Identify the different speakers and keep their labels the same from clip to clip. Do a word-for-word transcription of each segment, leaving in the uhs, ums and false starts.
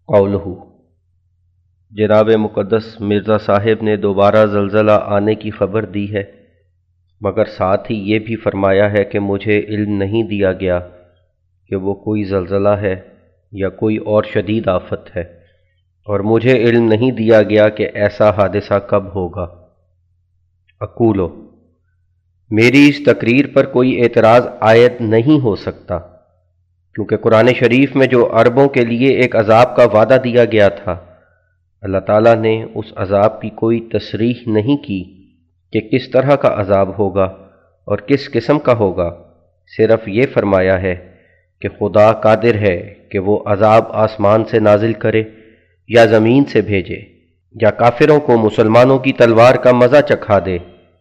Speaker 1: قولہ، جناب مقدس مرزا صاحب نے دوبارہ زلزلہ آنے کی خبر دی ہے، مگر ساتھ ہی یہ بھی فرمایا ہے کہ مجھے علم نہیں دیا گیا کہ وہ کوئی زلزلہ ہے یا کوئی اور شدید آفت ہے، اور مجھے علم نہیں دیا گیا کہ ایسا حادثہ کب ہوگا۔ اقولو، میری اس تقریر پر کوئی اعتراض عائد نہیں ہو سکتا، کیونکہ قرآن شریف میں جو عربوں کے لیے ایک عذاب کا وعدہ دیا گیا تھا، اللہ تعالیٰ نے اس عذاب کی کوئی تصریح نہیں کی کہ کس طرح کا عذاب ہوگا اور کس قسم کا ہوگا، صرف یہ فرمایا ہے کہ خدا قادر ہے کہ وہ عذاب آسمان سے نازل کرے یا زمین سے بھیجے یا کافروں کو مسلمانوں کی تلوار کا مزہ چکھا دے۔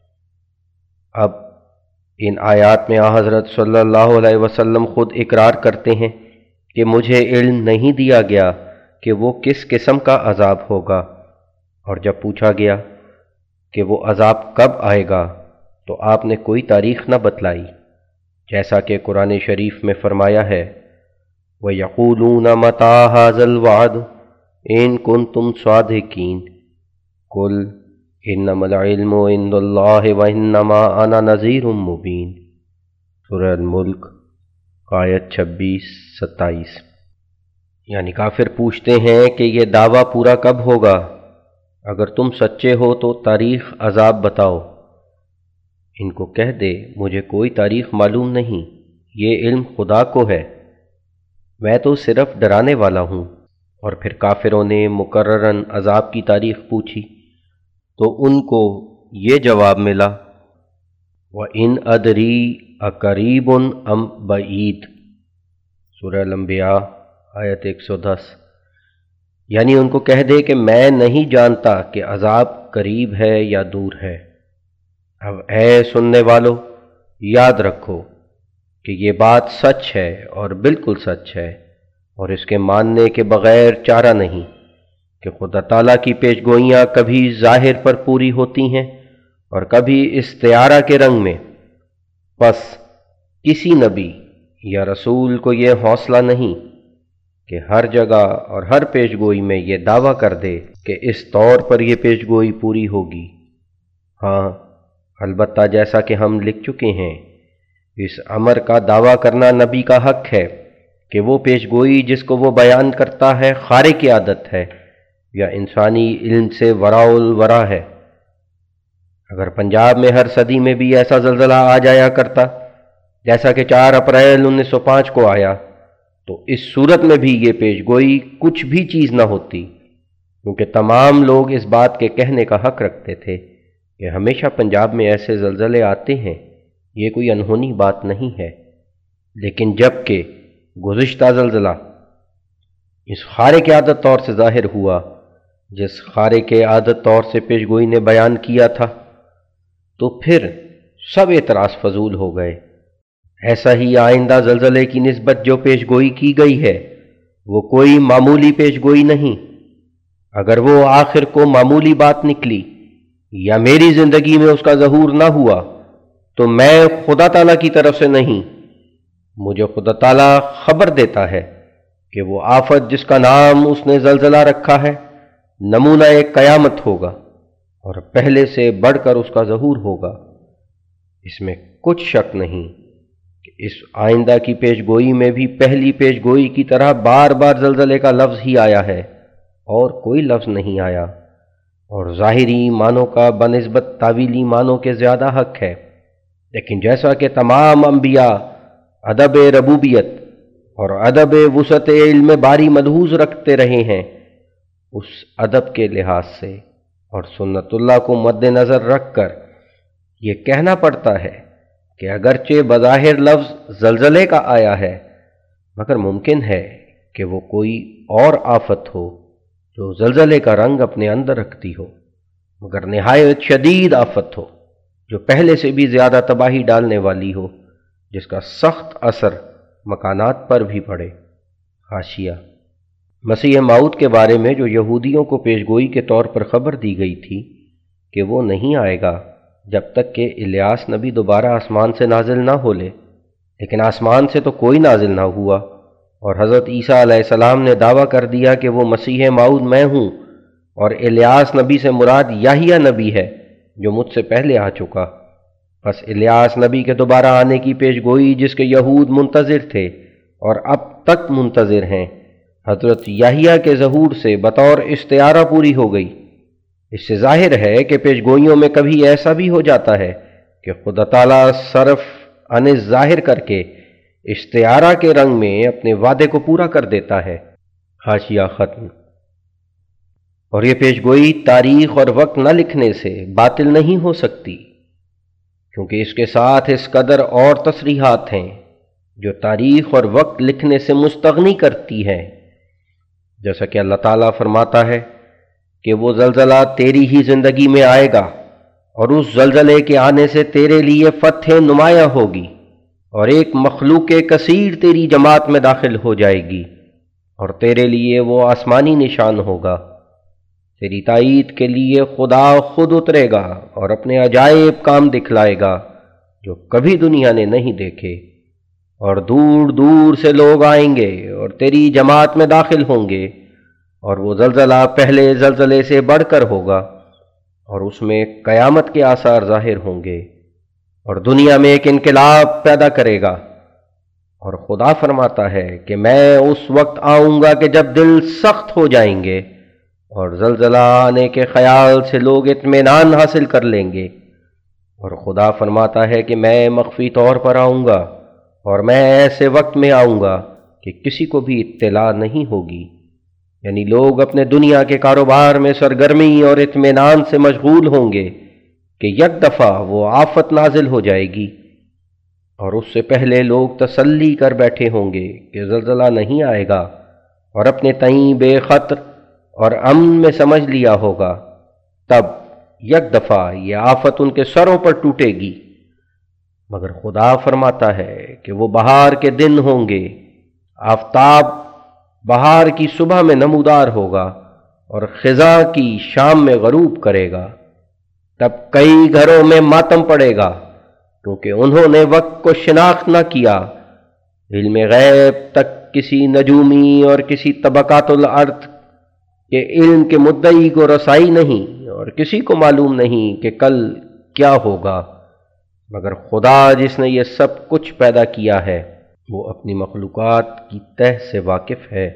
Speaker 1: اب ان آیات میں آ حضرت صلی اللہ علیہ وسلم خود اقرار کرتے ہیں کہ مجھے علم نہیں دیا گیا کہ وہ کس قسم کا عذاب ہوگا، اور جب پوچھا گیا کہ وہ عذاب کب آئے گا تو آپ نے کوئی تاریخ نہ بتلائی، جیسا کہ قرآن شریف میں فرمایا ہے وَيَقُولُونَ مَتَىٰ هَٰذَا الْوَعْدُ إِن كُنتُمْ صَادِقِينَ قُلْ إِنَّمَا الْعِلْمُ عِندَ اللَّهِ وَإِنَّمَا أَنَا نَذِيرٌ مُّبِينٌ۔ سورہ الملک آیت چھبیس ستائیس۔ یعنی کافر پوچھتے ہیں کہ یہ دعویٰ پورا کب ہوگا؟ اگر تم سچے ہو تو تاریخ عذاب بتاؤ۔ ان کو کہہ دے مجھے کوئی تاریخ معلوم نہیں، یہ علم خدا کو ہے، میں تو صرف ڈرانے والا ہوں۔ اور پھر کافروں نے مقرراً عذاب کی تاریخ پوچھی تو ان کو یہ جواب ملا وَإِنْ أَدْرِي أَقَرِيبٌ أَمْ بَعِيدٌ۔ سورہ الانبیاء آیت ایک سو دس۔ یعنی ان کو کہہ دے کہ میں نہیں جانتا کہ عذاب قریب ہے یا دور ہے۔ اب اے سننے والو، یاد رکھو کہ یہ بات سچ ہے اور بالکل سچ ہے، اور اس کے ماننے کے بغیر چارہ نہیں کہ خدا تعالیٰ کی پیش گوئیاں کبھی ظاہر پر پوری ہوتی ہیں اور کبھی استعارہ کے رنگ میں۔ پس کسی نبی یا رسول کو یہ حوصلہ نہیں کہ ہر جگہ اور ہر پیش گوئی میں یہ دعویٰ کر دے کہ اس طور پر یہ پیش گوئی پوری ہوگی۔ ہاں، البتہ جیسا کہ ہم لکھ چکے ہیں، اس امر کا دعویٰ کرنا نبی کا حق ہے کہ وہ پیش گوئی جس کو وہ بیان کرتا ہے خارق کی عادت ہے یا انسانی علم سے وراء الورا ہے۔ اگر پنجاب میں ہر صدی میں بھی ایسا زلزلہ آ جایا کرتا جیسا کہ چار اپریل انیس سو پانچ کو آیا، تو اس صورت میں بھی یہ پیش گوئی کچھ بھی چیز نہ ہوتی، کیونکہ تمام لوگ اس بات کے کہنے کا حق رکھتے تھے کہ ہمیشہ پنجاب میں ایسے زلزلے آتے ہیں، یہ کوئی انہونی بات نہیں ہے۔ لیکن جب کہ گزشتہ زلزلہ اس خارق عادت طور سے ظاہر ہوا جس خارق عادت طور سے پیش گوئی نے بیان کیا تھا، تو پھر سب اعتراض فضول ہو گئے۔ ایسا ہی آئندہ زلزلے کی نسبت جو پیش گوئی کی گئی ہے وہ کوئی معمولی پیش گوئی نہیں۔ اگر وہ آخر کو معمولی بات نکلی یا میری زندگی میں اس کا ظہور نہ ہوا تو میں خدا تعالیٰ کی طرف سے نہیں، مجھے خدا تعالیٰ خبر دیتا ہے کہ وہ آفت جس کا نام اس نے زلزلہ رکھا ہے نمونہ ایک قیامت ہوگا، اور پہلے سے بڑھ کر اس کا ظہور ہوگا۔ اس میں کچھ شک نہیں کہ اس آئندہ کی پیش گوئی میں بھی پہلی پیش گوئی کی طرح بار بار زلزلے کا لفظ ہی آیا ہے اور کوئی لفظ نہیں آیا، اور ظاہری معنوں کا بنسبت تعویلی معنوں کے زیادہ حق ہے۔ لیکن جیسا کہ تمام انبیاء ادب ربوبیت اور ادب وسعت علم باری ملحوظ رکھتے رہے ہیں، اس ادب کے لحاظ سے اور سنت اللہ کو مد نظر رکھ کر یہ کہنا پڑتا ہے کہ اگرچہ بظاہر لفظ زلزلے کا آیا ہے، مگر ممکن ہے کہ وہ کوئی اور آفت ہو جو زلزلے کا رنگ اپنے اندر رکھتی ہو، مگر نہایت شدید آفت ہو جو پہلے سے بھی زیادہ تباہی ڈالنے والی ہو، جس کا سخت اثر مکانات پر بھی پڑے۔ حاشیہ: مسیح موعود کے بارے میں جو یہودیوں کو پیشگوئی کے طور پر خبر دی گئی تھی کہ وہ نہیں آئے گا جب تک کہ الیاس نبی دوبارہ آسمان سے نازل نہ ہو لے، لیکن آسمان سے تو کوئی نازل نہ ہوا اور حضرت عیسیٰ علیہ السلام نے دعویٰ کر دیا کہ وہ مسیح موعود میں ہوں، اور الیاس نبی سے مراد یحییٰ نبی ہے جو مجھ سے پہلے آ چکا۔ بس الیاس نبی کے دوبارہ آنے کی پیش گوئی جس کے یہود منتظر تھے اور اب تک منتظر ہیں، حضرت یحییٰ کے ظہور سے بطور استعارہ پوری ہو گئی۔ اس سے ظاہر ہے کہ پیش گوئیوں میں کبھی ایسا بھی ہو جاتا ہے کہ خدا تعالیٰ صرف ان ظاہر کر کے استعارہ کے رنگ میں اپنے وعدے کو پورا کر دیتا ہے۔ حاشیہ ختم۔ اور یہ پیش گوئی تاریخ اور وقت نہ لکھنے سے باطل نہیں ہو سکتی، کیونکہ اس کے ساتھ اس قدر اور تصریحات ہیں جو تاریخ اور وقت لکھنے سے مستغنی کرتی ہیں، جیسا کہ اللہ تعالیٰ فرماتا ہے کہ وہ زلزلہ تیری ہی زندگی میں آئے گا، اور اس زلزلے کے آنے سے تیرے لیے فتح نمایاں ہوگی، اور ایک مخلوق کثیر تیری جماعت میں داخل ہو جائے گی، اور تیرے لیے وہ آسمانی نشان ہوگا۔ تیری تائید کے لیے خدا خود اترے گا اور اپنے عجائب کام دکھلائے گا جو کبھی دنیا نے نہیں دیکھے، اور دور دور سے لوگ آئیں گے اور تیری جماعت میں داخل ہوں گے، اور وہ زلزلہ پہلے زلزلے سے بڑھ کر ہوگا، اور اس میں قیامت کے آثار ظاہر ہوں گے، اور دنیا میں ایک انقلاب پیدا کرے گا۔ اور خدا فرماتا ہے کہ میں اس وقت آؤں گا کہ جب دل سخت ہو جائیں گے اور زلزلہ آنے کے خیال سے لوگ اطمینان حاصل کر لیں گے، اور خدا فرماتا ہے کہ میں مخفی طور پر آؤں گا، اور میں ایسے وقت میں آؤں گا کہ کسی کو بھی اطلاع نہیں ہوگی، یعنی لوگ اپنے دنیا کے کاروبار میں سرگرمی اور اطمینان سے مشغول ہوں گے کہ یک دفعہ وہ آفت نازل ہو جائے گی، اور اس سے پہلے لوگ تسلی کر بیٹھے ہوں گے کہ زلزلہ نہیں آئے گا، اور اپنے تئیں بے خطر اور امن میں سمجھ لیا ہوگا۔ تب یک دفعہ یہ آفت ان کے سروں پر ٹوٹے گی۔ مگر خدا فرماتا ہے کہ وہ بہار کے دن ہوں گے، آفتاب بہار کی صبح میں نمودار ہوگا اور خزاں کی شام میں غروب کرے گا۔ تب کئی گھروں میں ماتم پڑے گا کیونکہ انہوں نے وقت کو شناخت نہ کیا۔ علم غیب تک کسی نجومی اور کسی طبقات الارض کے علم کے مدعی کو رسائی نہیں، اور کسی کو معلوم نہیں کہ کل کیا ہوگا، مگر خدا جس نے یہ سب کچھ پیدا کیا ہے وہ اپنی مخلوقات کی تہ سے واقف ہے۔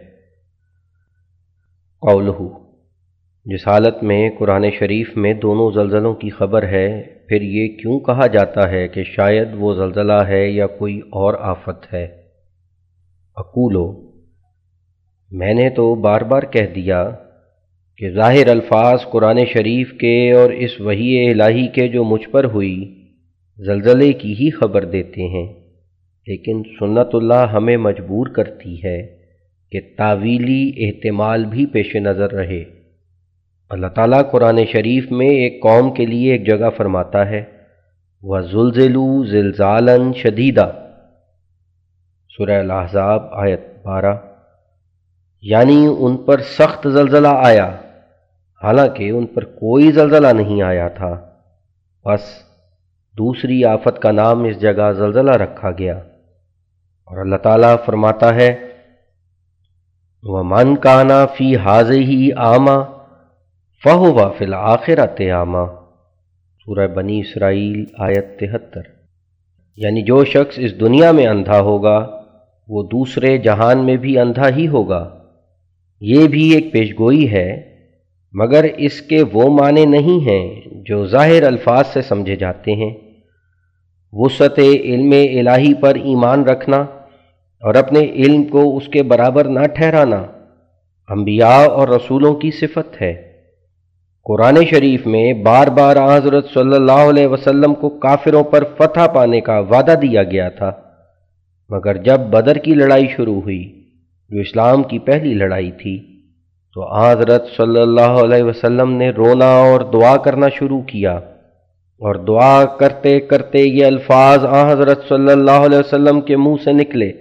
Speaker 1: قولہ، جس حالت میں قرآن شریف میں دونوں زلزلوں کی خبر ہے، پھر یہ کیوں کہا جاتا ہے کہ شاید وہ زلزلہ ہے یا کوئی اور آفت ہے؟ اقولو، میں نے تو بار بار کہہ دیا کہ ظاہر الفاظ قرآن شریف کے اور اس وحی الہی کے جو مجھ پر ہوئی زلزلے کی ہی خبر دیتے ہیں، لیکن سنت اللہ ہمیں مجبور کرتی ہے کہ تاویلی احتمال بھی پیش نظر رہے۔ اللہ تعالیٰ قرآن شریف میں ایک قوم کے لیے ایک جگہ فرماتا ہے وَزُلْزِلُوا زِلْزَالًا شَدِيدًا، سورہ الاحزاب آیت بارہ، یعنی ان پر سخت زلزلہ آیا، حالانکہ ان پر کوئی زلزلہ نہیں آیا تھا۔ بس دوسری آفت کا نام اس جگہ زلزلہ رکھا گیا۔ اور اللہ تعالیٰ فرماتا ہے وَمَنْ كَانَ فِي هَٰذِهِ أَعْمَىٰ فَهُوَ فِي الْآخِرَةِ أَعْمَىٰ، سورہ بنی اسرائیل آیت تہتر، یعنی جو شخص اس دنیا میں اندھا ہوگا وہ دوسرے جہان میں بھی اندھا ہی ہوگا۔ یہ بھی ایک پیشگوئی ہے، مگر اس کے وہ معنی نہیں ہیں جو ظاہر الفاظ سے سمجھے جاتے ہیں۔ وسعت علم الہی پر ایمان رکھنا اور اپنے علم کو اس کے برابر نہ ٹھہرانا انبیاء اور رسولوں کی صفت ہے۔ قرآن شریف میں بار بار حضرت صلی اللہ علیہ وسلم کو کافروں پر فتح پانے کا وعدہ دیا گیا تھا، مگر جب بدر کی لڑائی شروع ہوئی جو اسلام کی پہلی لڑائی تھی تو حضرت صلی اللہ علیہ وسلم نے رونا اور دعا کرنا شروع کیا، اور دعا کرتے کرتے یہ الفاظ حضرت صلی اللہ علیہ وسلم کے منہ سے نکلے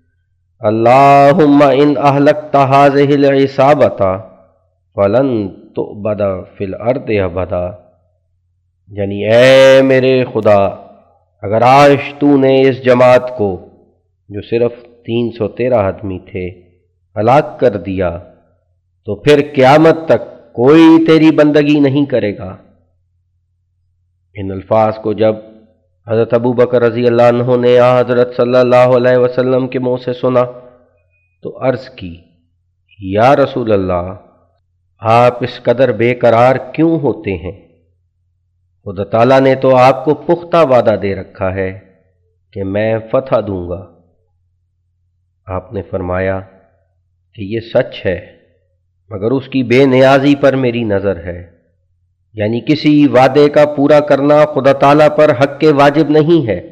Speaker 1: اللہم ان اہلکت ہذہ العصابۃ فلن تعبد فی الارض ابدا، یعنی اے میرے خدا، اگر آج تو نے اس جماعت کو جو صرف تین سو تیرہ آدمی تھے، ہلاک کر دیا، تو پھر قیامت تک کوئی تیری بندگی نہیں کرے گا۔ ان الفاظ کو جب حضرت ابو بکر رضی اللہ عنہ نے حضرت صلی اللہ علیہ وسلم کے منہ سے سنا تو عرض کی، یا رسول اللہ، آپ اس قدر بے قرار کیوں ہوتے ہیں؟ خدا تعالیٰ نے تو آپ کو پختہ وعدہ دے رکھا ہے کہ میں فتح دوں گا۔ آپ نے فرمایا کہ یہ سچ ہے، مگر اس کی بے نیازی پر میری نظر ہے، یعنی کسی وعدے کا پورا کرنا خدا تعالیٰ پر حق کے واجب نہیں ہے۔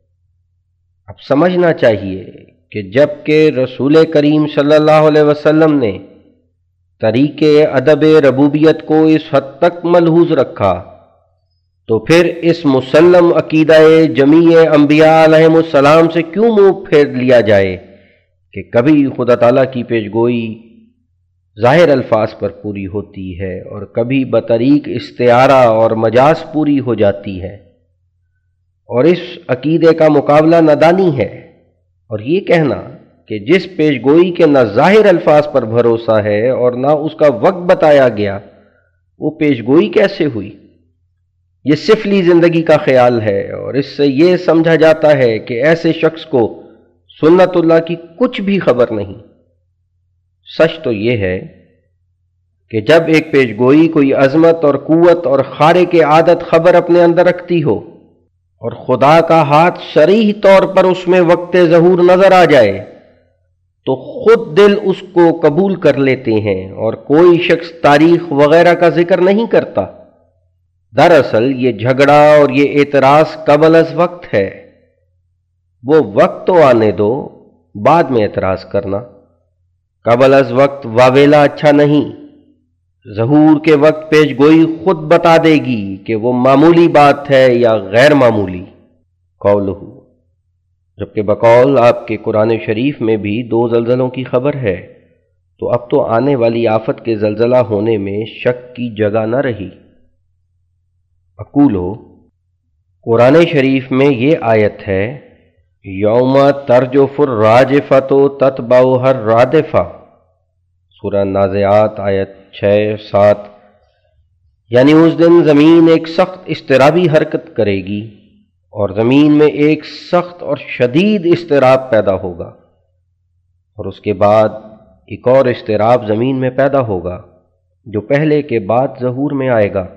Speaker 1: اب سمجھنا چاہیے کہ جب کہ رسول کریم صلی اللہ علیہ وسلم نے طریق ادب ربوبیت کو اس حد تک ملحوظ رکھا، تو پھر اس مسلم عقیدہ جمیع انبیاء علیہم السلام سے کیوں منہ پھیر لیا جائے کہ کبھی خدا تعالیٰ کی پیشگوئی ظاہر الفاظ پر پوری ہوتی ہے اور کبھی بطریق استعارہ اور مجاز پوری ہو جاتی ہے، اور اس عقیدے کا مقابلہ نادانی ہے۔ اور یہ کہنا کہ جس پیشگوئی کے نہ ظاہر الفاظ پر بھروسہ ہے اور نہ اس کا وقت بتایا گیا، وہ پیشگوئی کیسے ہوئی؟ یہ سفلی زندگی کا خیال ہے، اور اس سے یہ سمجھا جاتا ہے کہ ایسے شخص کو سنت اللہ کی کچھ بھی خبر نہیں۔ سچ تو یہ ہے کہ جب ایک پیشگوئی کوئی عظمت اور قوت اور خارق عادت خبر اپنے اندر رکھتی ہو اور خدا کا ہاتھ صریح طور پر اس میں وقت ظہور نظر آ جائے تو خود دل اس کو قبول کر لیتے ہیں، اور کوئی شخص تاریخ وغیرہ کا ذکر نہیں کرتا۔ دراصل یہ جھگڑا اور یہ اعتراض قبل از وقت ہے۔ وہ وقت تو آنے دو، بعد میں اعتراض کرنا۔ قبل از وقت واویلا اچھا نہیں۔ ظہور کے وقت پیش گوئی خود بتا دے گی کہ وہ معمولی بات ہے یا غیر معمولی۔ قولہ، جبکہ بقول آپ کے قرآن شریف میں بھی دو زلزلوں کی خبر ہے، تو اب تو آنے والی آفت کے زلزلہ ہونے میں شک کی جگہ نہ رہی۔ اقولو، قرآن شریف میں یہ آیت ہے، یوم ترجف الراجفۃ تتبعها الرادفہ، سورہ نازعات آیت چھ سات، یعنی اس دن زمین ایک سخت اضطرابی حرکت کرے گی اور زمین میں ایک سخت اور شدید اضطراب پیدا ہوگا، اور اس کے بعد ایک اور اضطراب زمین میں پیدا ہوگا جو پہلے کے بعد ظہور میں آئے گا۔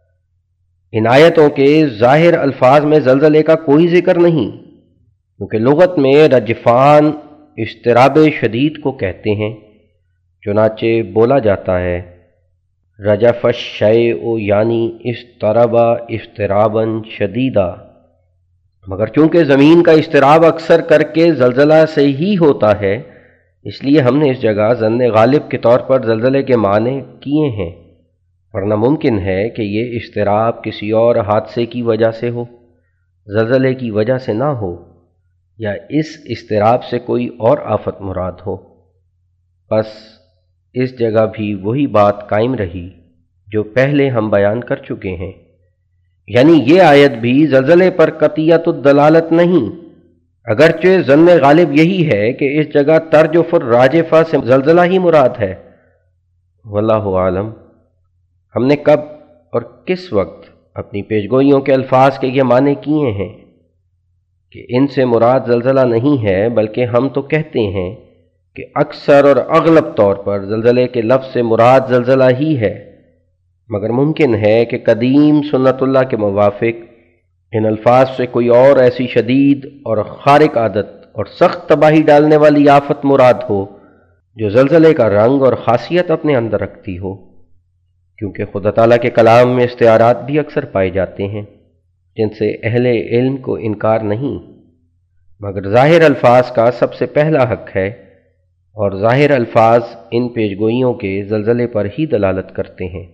Speaker 1: ان آیتوں کے ظاہر الفاظ میں زلزلے کا کوئی ذکر نہیں، کیونکہ لغت میں رجفان اضطراب شدید کو کہتے ہیں، چنانچہ بولا جاتا ہے رجف الشیء یعنی اضطرب اضطرابا شدیدا، مگر چونکہ زمین کا اضطراب اکثر کر کے زلزلہ سے ہی ہوتا ہے، اس لیے ہم نے اس جگہ ظن غالب کے طور پر زلزلے کے معنی کیے ہیں، ورنہ ممکن ہے کہ یہ اضطراب کسی اور حادثے کی وجہ سے ہو، زلزلے کی وجہ سے نہ ہو، یا اس اضطراب سے کوئی اور آفت مراد ہو۔ بس اس جگہ بھی وہی بات قائم رہی جو پہلے ہم بیان کر چکے ہیں، یعنی یہ آیت بھی زلزلے پر قطعیت الدلالت نہیں، اگرچہ ظن غالب یہی ہے کہ اس جگہ ترجف الراجفہ سے زلزلہ ہی مراد ہے۔ واللہ عالم۔ ہم نے کب اور کس وقت اپنی پیشگوئیوں کے الفاظ کے یہ معنی کیے ہیں کہ ان سے مراد زلزلہ نہیں ہے، بلکہ ہم تو کہتے ہیں کہ اکثر اور اغلب طور پر زلزلے کے لفظ سے مراد زلزلہ ہی ہے، مگر ممکن ہے کہ قدیم سنت اللہ کے موافق ان الفاظ سے کوئی اور ایسی شدید اور خارق عادت اور سخت تباہی ڈالنے والی آفت مراد ہو جو زلزلے کا رنگ اور خاصیت اپنے اندر رکھتی ہو، کیونکہ خدا تعالیٰ کے کلام میں استعارات بھی اکثر پائے جاتے ہیں جن سے اہل علم کو انکار نہیں، مگر ظاہر الفاظ کا سب سے پہلا حق ہے، اور ظاہر الفاظ ان پیشگوئیوں کے زلزلے پر ہی دلالت کرتے ہیں۔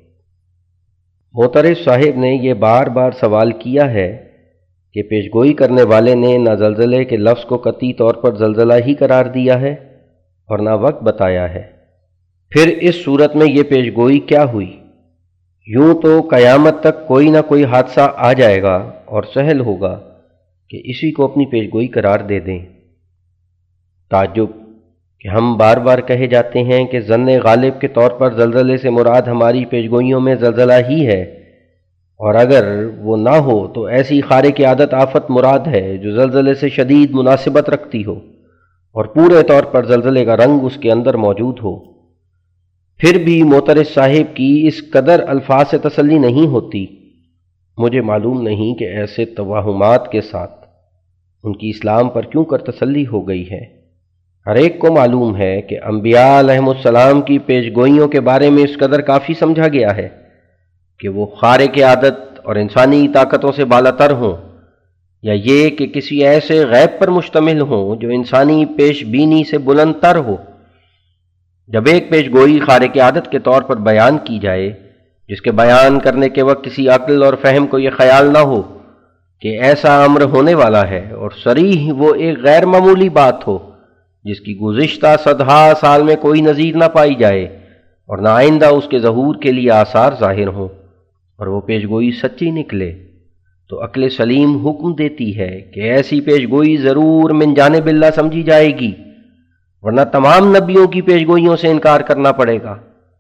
Speaker 1: معترض صاحب نے یہ بار بار سوال کیا ہے کہ پیشگوئی کرنے والے نے نہ زلزلے کے لفظ کو قطعی طور پر زلزلہ ہی قرار دیا ہے اور نہ وقت بتایا ہے، پھر اس صورت میں یہ پیشگوئی کیا ہوئی؟ یوں تو قیامت تک کوئی نہ کوئی حادثہ آ جائے گا اور سہل ہوگا کہ اسی کو اپنی پیشگوئی قرار دے دیں۔ تعجب کہ ہم بار بار کہے جاتے ہیں کہ ظن غالب کے طور پر زلزلے سے مراد ہماری پیشگوئیوں میں زلزلہ ہی ہے، اور اگر وہ نہ ہو تو ایسی خارق عادت آفت مراد ہے جو زلزلے سے شدید مناسبت رکھتی ہو اور پورے طور پر زلزلے کا رنگ اس کے اندر موجود ہو۔ پھر بھی معترض صاحب کی اس قدر الفاظ سے تسلی نہیں ہوتی۔ مجھے معلوم نہیں کہ ایسے توہمات کے ساتھ ان کی اسلام پر کیوں کر تسلی ہو گئی ہے۔ ہر ایک کو معلوم ہے کہ انبیاء علیہم السلام کی پیشگوئیوں کے بارے میں اس قدر کافی سمجھا گیا ہے کہ وہ خارق عادت اور انسانی طاقتوں سے بالاتر ہوں، یا یہ کہ کسی ایسے غیب پر مشتمل ہوں جو انسانی پیش بینی سے بلند تر ہو۔ جب ایک پیشگوئی خارق عادت کے طور پر بیان کی جائے جس کے بیان کرنے کے وقت کسی عقل اور فہم کو یہ خیال نہ ہو کہ ایسا امر ہونے والا ہے، اور صریح وہ ایک غیر معمولی بات ہو جس کی گزشتہ صدہا سال میں کوئی نظیر نہ پائی جائے اور نہ آئندہ اس کے ظہور کے لیے آثار ظاہر ہوں، اور وہ پیشگوئی سچی نکلے، تو عقل سلیم حکم دیتی ہے کہ ایسی پیشگوئی ضرور من جانب اللہ سمجھی جائے گی، ورنہ تمام نبیوں کی پیشگوئیوں سے انکار کرنا پڑے گا۔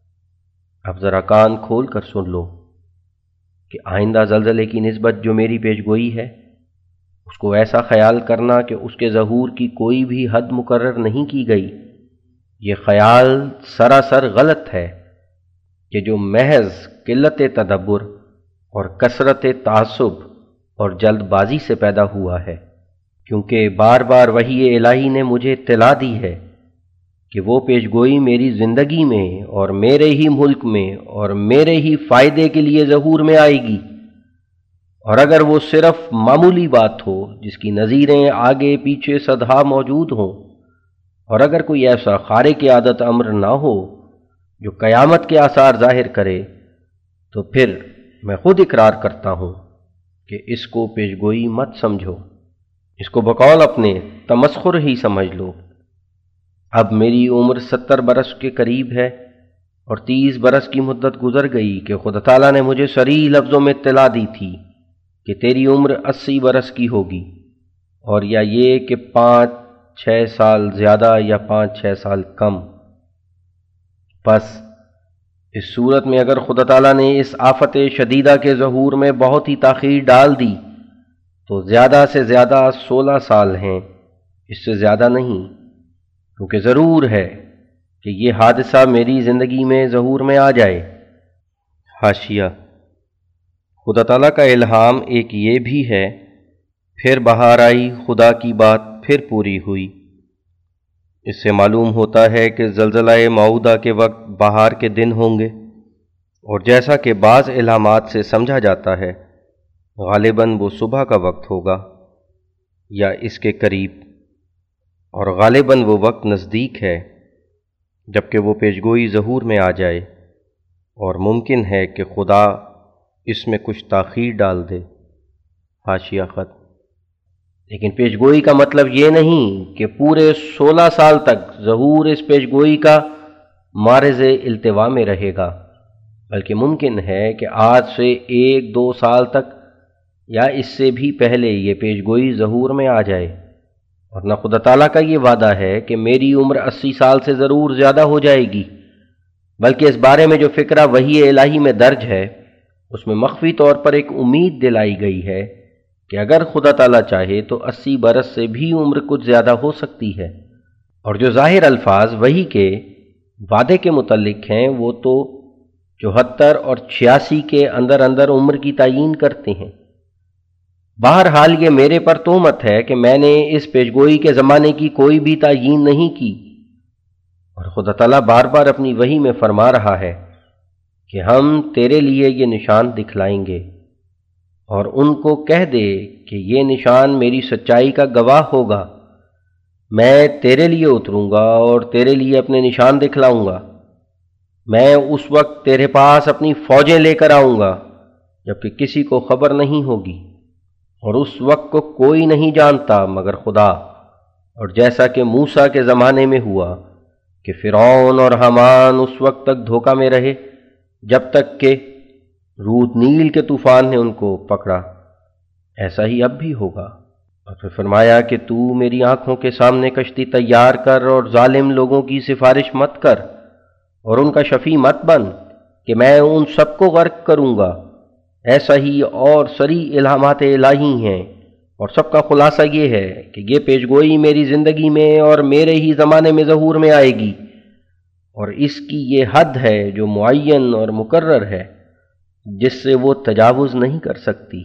Speaker 1: اب ذرا کان کھول کر سن لو کہ آئندہ زلزلے کی نسبت جو میری پیشگوئی ہے اس کو ایسا خیال کرنا کہ اس کے ظہور کی کوئی بھی حد مقرر نہیں کی گئی، یہ خیال سراسر غلط ہے کہ جو محض قلت تدبر اور کثرت تعصب اور جلد بازی سے پیدا ہوا ہے، کیونکہ بار بار وحی الہی نے مجھے اطلاع دی ہے کہ وہ پیشگوئی میری زندگی میں اور میرے ہی ملک میں اور میرے ہی فائدے کے لیے ظہور میں آئے گی، اور اگر وہ صرف معمولی بات ہو جس کی نظیریں آگے پیچھے صدہا موجود ہوں، اور اگر کوئی ایسا خارق عادت امر نہ ہو جو قیامت کے آثار ظاہر کرے، تو پھر میں خود اقرار کرتا ہوں کہ اس کو پیشگوئی مت سمجھو، اس کو بقول اپنے تمسخر ہی سمجھ لو۔ اب میری عمر ستر برس کے قریب ہے، اور تیس برس کی مدت گزر گئی کہ خدا تعالیٰ نے مجھے صریح لفظوں میں اطلاع دی تھی کہ تیری عمر اسی برس کی ہوگی، اور یا یہ کہ پانچ چھ سال زیادہ یا پانچ چھ سال کم۔ پس اس صورت میں اگر خدا تعالیٰ نے اس آفت شدیدہ کے ظہور میں بہت ہی تاخیر ڈال دی تو زیادہ سے زیادہ سولہ سال ہیں، اس سے زیادہ نہیں، کیونکہ ضرور ہے کہ یہ حادثہ میری زندگی میں ظہور میں آ جائے۔ حاشیہ: خدا تعالیٰ کا الہام ایک یہ بھی ہے، پھر بہار آئی، خدا کی بات پھر پوری ہوئی۔ اس سے معلوم ہوتا ہے کہ زلزلہ موعودہ کے وقت بہار کے دن ہوں گے، اور جیسا کہ بعض الہامات سے سمجھا جاتا ہے غالباً وہ صبح کا وقت ہوگا یا اس کے قریب، اور غالباً وہ وقت نزدیک ہے جبکہ وہ پیشگوئی ظہور میں آ جائے، اور ممکن ہے کہ خدا اس میں کچھ تاخیر ڈال دے۔ حاشیہ خط: لیکن پیشگوئی کا مطلب یہ نہیں کہ پورے سولہ سال تک ظہور اس پیشگوئی کا معرض التوا میں رہے گا، بلکہ ممکن ہے کہ آج سے ایک دو سال تک یا اس سے بھی پہلے یہ پیشگوئی ظہور میں آ جائے، اور نہ خدا تعالیٰ کا یہ وعدہ ہے کہ میری عمر اسی سال سے ضرور زیادہ ہو جائے گی، بلکہ اس بارے میں جو فکرہ وحی الہی میں درج ہے اس میں مخفی طور پر ایک امید دلائی گئی ہے کہ اگر خدا تعالیٰ چاہے تو اسی برس سے بھی عمر کچھ زیادہ ہو سکتی ہے، اور جو ظاہر الفاظ وحی کے وعدے کے متعلق ہیں وہ تو چوہتر اور چھیاسی کے اندر اندر عمر کی تعیین کرتے ہیں۔ بہرحال یہ میرے پر تہمت ہے کہ میں نے اس پیشگوئی کے زمانے کی کوئی بھی تعیین نہیں کی، اور خدا تعالیٰ بار بار اپنی وحی میں فرما رہا ہے کہ ہم تیرے لیے یہ نشان دکھلائیں گے، اور ان کو کہہ دے کہ یہ نشان میری سچائی کا گواہ ہوگا، میں تیرے لیے اتروں گا اور تیرے لیے اپنے نشان دکھلاؤں گا، میں اس وقت تیرے پاس اپنی فوجیں لے کر آؤں گا جبکہ کسی کو خبر نہیں ہوگی، اور اس وقت کو کوئی نہیں جانتا مگر خدا، اور جیسا کہ موسیٰ کے زمانے میں ہوا کہ فرعون اور حامان اس وقت تک دھوکہ میں رہے جب تک کہ رود نیل کے طوفان نے ان کو پکڑا، ایسا ہی اب بھی ہوگا۔ اور پھر فرمایا کہ تو میری آنکھوں کے سامنے کشتی تیار کر اور ظالم لوگوں کی سفارش مت کر اور ان کا شفیع مت بن کہ میں ان سب کو غرق کروں گا۔ ایسا ہی اور سری الہامات الہی ہیں، اور سب کا خلاصہ یہ ہے کہ یہ پیشگوئی میری زندگی میں اور میرے ہی زمانے میں ظہور میں آئے گی، اور اس کی یہ حد ہے جو معین اور مقرر ہے جس سے وہ تجاوز نہیں کر سکتی،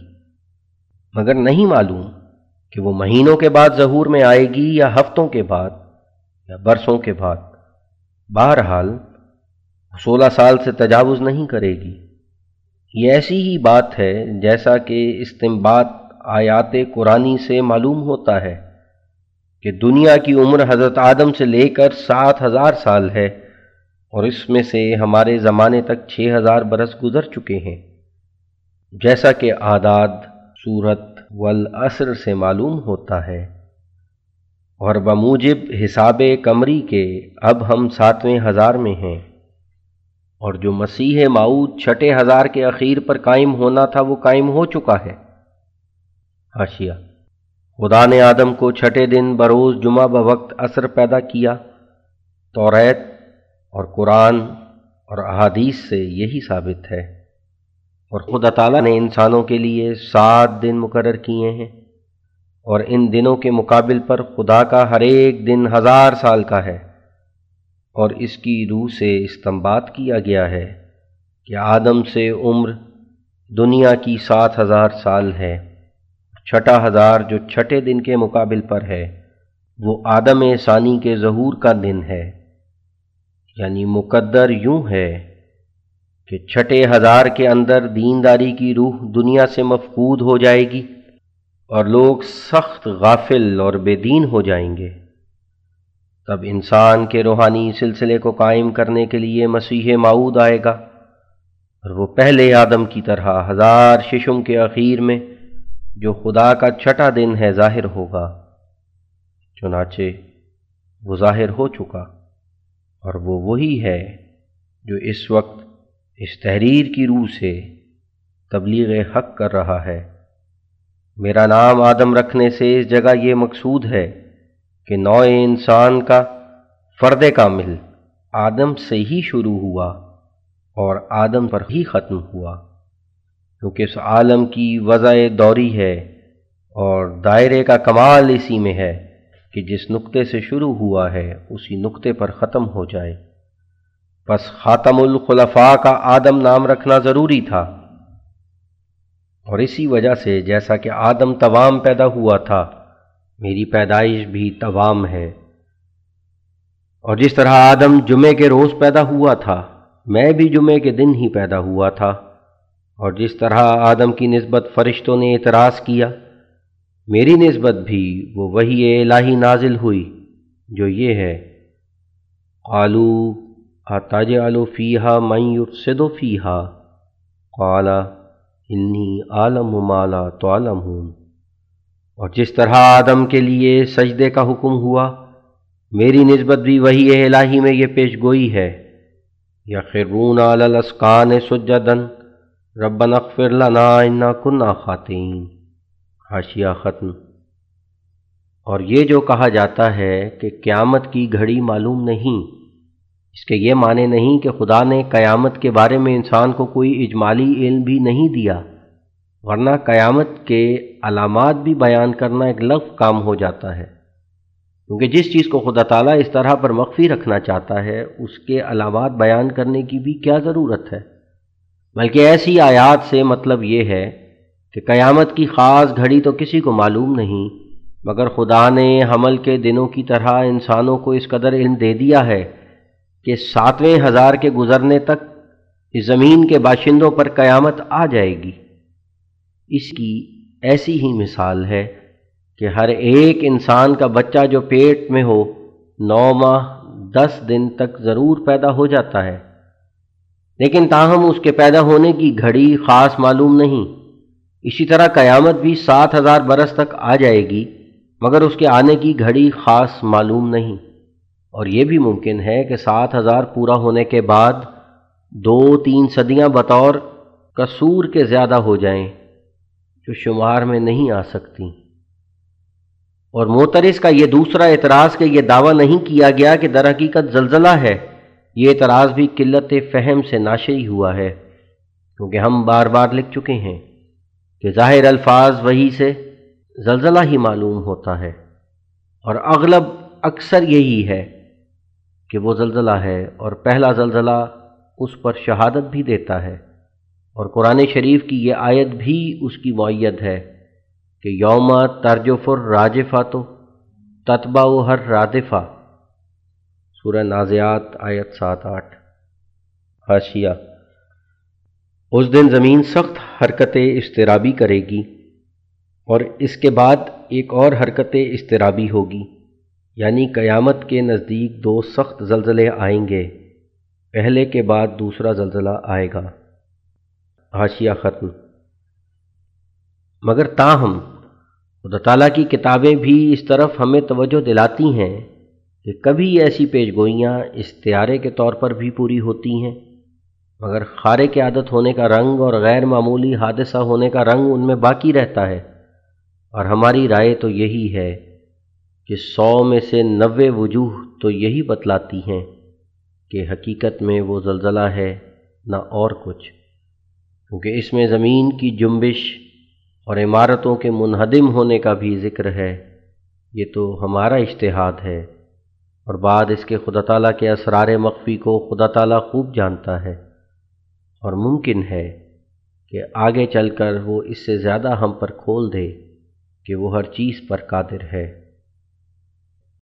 Speaker 1: مگر نہیں معلوم کہ وہ مہینوں کے بعد ظہور میں آئے گی یا ہفتوں کے بعد یا برسوں کے بعد۔ بہرحال سولہ سال سے تجاوز نہیں کرے گی۔ یہ ایسی ہی بات ہے جیسا کہ استنباط آیات قرآنی سے معلوم ہوتا ہے کہ دنیا کی عمر حضرت آدم سے لے کر سات ہزار سال ہے، اور اس میں سے ہمارے زمانے تک چھ ہزار برس گزر چکے ہیں، جیسا کہ اعداد سورت والعصر سے معلوم ہوتا ہے۔ اور بموجب حساب قمری کے اب ہم ساتویں ہزار میں ہیں، اور جو مسیح موعود چھٹے ہزار کے اخیر پر قائم ہونا تھا وہ قائم ہو چکا ہے۔ حاشیہ: خدا نے آدم کو چھٹے دن بروز جمعہ بوقت عصر پیدا کیا۔ توریت اور قرآن اور احادیث سے یہی ثابت ہے۔ اور خدا تعالیٰ نے انسانوں کے لیے سات دن مقرر کیے ہیں، اور ان دنوں کے مقابل پر خدا کا ہر ایک دن ہزار سال کا ہے، اور اس کی روح سے استنباط کیا گیا ہے کہ آدم سے عمر دنیا کی سات ہزار سال ہے۔ چھٹا ہزار جو چھٹے دن کے مقابل پر ہے وہ آدم ثانی کے ظہور کا دن ہے، یعنی مقدر یوں ہے کہ چھٹے ہزار کے اندر دینداری کی روح دنیا سے مفقود ہو جائے گی اور لوگ سخت غافل اور بے دین ہو جائیں گے۔ تب انسان کے روحانی سلسلے کو قائم کرنے کے لیے مسیح موعود آئے گا، اور وہ پہلے آدم کی طرح ہزار ششم کے اخیر میں جو خدا کا چھٹا دن ہے ظاہر ہوگا۔ چنانچہ وہ ظاہر ہو چکا، اور وہ وہی ہے جو اس وقت اس تحریر کی روح سے تبلیغ حق کر رہا ہے۔ میرا نام آدم رکھنے سے اس جگہ یہ مقصود ہے کہ نوع انسان کا فرد کامل آدم سے ہی شروع ہوا اور آدم پر ہی ختم ہوا، کیونکہ اس عالم کی وضع دوری ہے اور دائرے کا کمال اسی میں ہے کہ جس نقطے سے شروع ہوا ہے اسی نقطے پر ختم ہو جائے۔ پس خاتم الخلفاء کا آدم نام رکھنا ضروری تھا، اور اسی وجہ سے جیسا کہ آدم توام پیدا ہوا تھا، میری پیدائش بھی توام ہے، اور جس طرح آدم جمعے کے روز پیدا ہوا تھا میں بھی جمعے کے دن ہی پیدا ہوا تھا، اور جس طرح آدم کی نسبت فرشتوں نے اعتراض کیا، میری نسبت بھی وہ وحی الہی نازل ہوئی جو یہ ہے: قالوا اتجعل فیہا من یفسد فیہا قال انی اعلم ما لا تعلمون۔ اور جس طرح آدم کے لیے سجدے کا حکم ہوا، میری نسبت بھی وحی الہی میں یہ پیش گوئی ہے: یخرون علی الاذقان سجدا ربنا اغفر لنا انا کنا خاطئین۔ حاشیہ ختم۔ اور یہ جو کہا جاتا ہے کہ قیامت کی گھڑی معلوم نہیں، اس کے یہ معنی نہیں کہ خدا نے قیامت کے بارے میں انسان کو کوئی اجمالی علم بھی نہیں دیا، ورنہ قیامت کے علامات بھی بیان کرنا ایک لغو کام ہو جاتا ہے، کیونکہ جس چیز کو خدا تعالیٰ اس طرح پر مخفی رکھنا چاہتا ہے اس کے علامات بیان کرنے کی بھی کیا ضرورت ہے؟ بلکہ ایسی آیات سے مطلب یہ ہے کہ قیامت کی خاص گھڑی تو کسی کو معلوم نہیں، مگر خدا نے حمل کے دنوں کی طرح انسانوں کو اس قدر علم دے دیا ہے کہ ساتویں ہزار کے گزرنے تک اس زمین کے باشندوں پر قیامت آ جائے گی۔ اس کی ایسی ہی مثال ہے کہ ہر ایک انسان کا بچہ جو پیٹ میں ہو نو ماہ دس دن تک ضرور پیدا ہو جاتا ہے، لیکن تاہم اس کے پیدا ہونے کی گھڑی خاص معلوم نہیں۔ اسی طرح قیامت بھی سات ہزار برس تک آ جائے گی، مگر اس کے آنے کی گھڑی خاص معلوم نہیں۔ اور یہ بھی ممکن ہے کہ سات ہزار پورا ہونے کے بعد دو تین صدیاں بطور قصور کے زیادہ ہو جائیں جو شمار میں نہیں آ سکتی۔ اور معترض کا یہ دوسرا اعتراض کہ یہ دعویٰ نہیں کیا گیا کہ در حقیقت زلزلہ ہے، یہ اعتراض بھی قلت فہم سے ناشئی ہوا ہے، کیونکہ ہم بار بار لکھ چکے ہیں کہ ظاہر الفاظ وہی سے زلزلہ ہی معلوم ہوتا ہے، اور اغلب اکثر یہی ہے کہ وہ زلزلہ ہے، اور پہلا زلزلہ اس پر شہادت بھی دیتا ہے، اور قرآن شریف کی یہ آیت بھی اس کی معید ہے کہ یوم ترجف الراجفۃ تتبعها الرادفہ، سورہ نازعات آیت سات آٹھ۔ حاشیہ: اس دن زمین سخت حرکت اضطرابی کرے گی، اور اس کے بعد ایک اور حرکت اضطرابی ہوگی، یعنی قیامت کے نزدیک دو سخت زلزلے آئیں گے، پہلے کے بعد دوسرا زلزلہ آئے گا۔ حاشیہ ختم۔ مگر تاہم خدا تعالیٰ کی کتابیں بھی اس طرف ہمیں توجہ دلاتی ہیں کہ کبھی ایسی پیش گوئیاں استعارے کے طور پر بھی پوری ہوتی ہیں، مگر خارق عادت ہونے کا رنگ اور غیر معمولی حادثہ ہونے کا رنگ ان میں باقی رہتا ہے، اور ہماری رائے تو یہی ہے کہ سو میں سے نوے وجوہ تو یہی بتلاتی ہیں کہ حقیقت میں وہ زلزلہ ہے نہ اور کچھ، کیونکہ اس میں زمین کی جنبش اور عمارتوں کے منہدم ہونے کا بھی ذکر ہے۔ یہ تو ہمارا اجتہاد ہے، اور بعد اس کے خدا تعالیٰ کے اسرار مخفی کو خدا تعالیٰ خوب جانتا ہے، اور ممکن ہے کہ آگے چل کر وہ اس سے زیادہ ہم پر کھول دے کہ وہ ہر چیز پر قادر ہے۔